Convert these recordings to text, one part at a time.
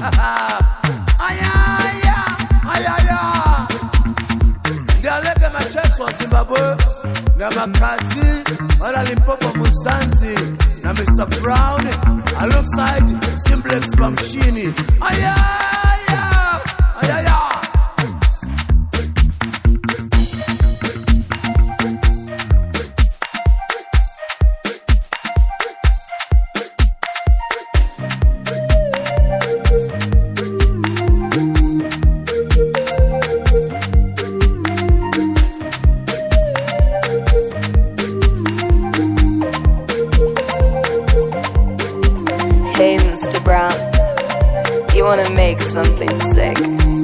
Dialeke Manchester Zimbabwe na Makati wala Limpopo Musanzi na Mr. Brown alongside Simplex Bamshini. Hey, Mr. Brown, you wanna make something sick?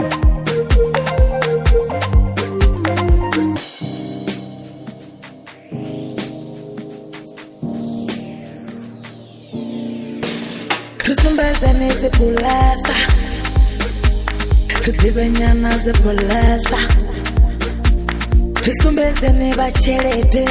Kusumbazane zipulasa, kudibenyana zipulasa, kusumbazane bachelede,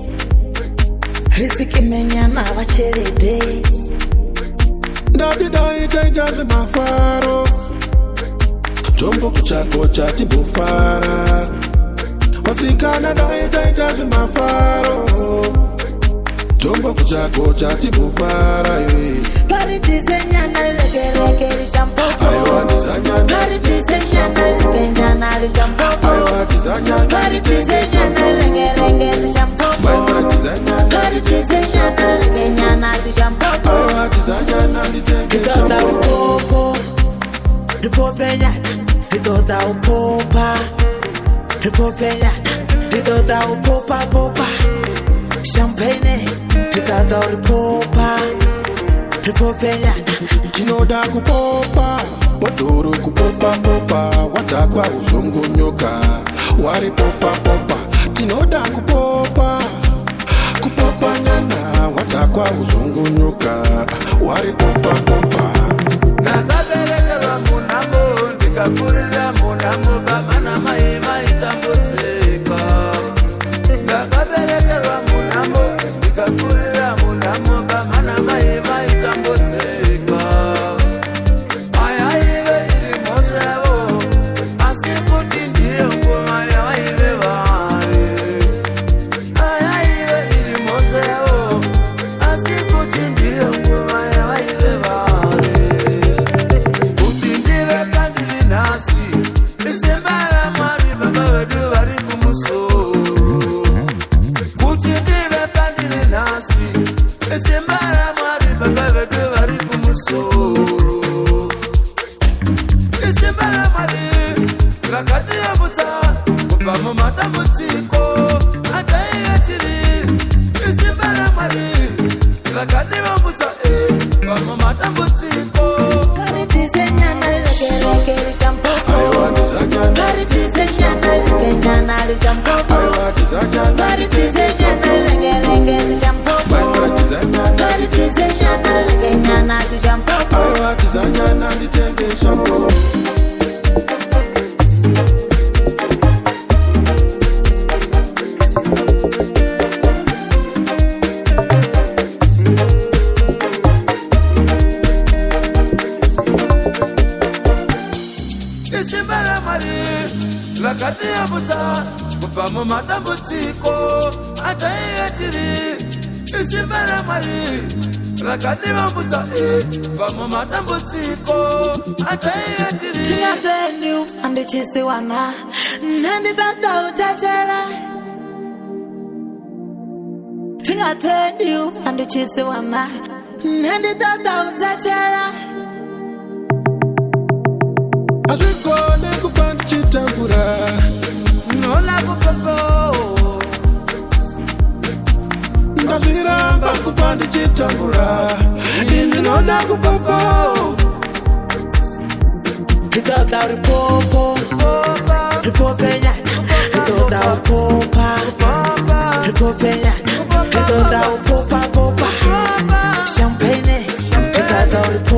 risikimenyana bachelede. Daddy dai jaji mafaro Jombo kuchako chati bufara Wasikana dai jaji mafaro Jombo kuchako chati bufara Parity senyana lege lishampopo Aywa dizanyana Parity senyana legenyana lishampopo Aywa dizanyana Parity senyana lege lishampopo Aywa dizanyana Parity senyana legenyana lishampopo Aywa dizanyana Itoda upopo Ripopenyana Itoda upopa Ripopenyana Itoda upopa popa Champagne Itoda upopa Ripopenyana Tinoda kupopa Wadoro kupopa popa Watakwa uzungu nyoka Wari popa popa Tinoda kupopa Kupopa nyana Watakwa uzungu nyoka Wari popa popa Nakabeleka munambo ndikakurira munambo baba na mai tambudzika. Nakabeleka munambo ndikakurira munambo baba na mai tambudzika. Ayaive iri mosevo asikuti ndiyo ngoma yaive vari. Ayaive iri mosevo asikuti ndiyo ngoma yaive vari. Chisiwana Nandi tata utachera Tinga tell you and the chisiwana Nandi tata utachera Azikone kufanda chitambura Nola kupopo Ndaziramba kufanda chitambura Ninola kupopo Itoda upopo Ripopenyana Itoda upopa Ripopenyana Itoda upopa popa Champagne Itoda upopa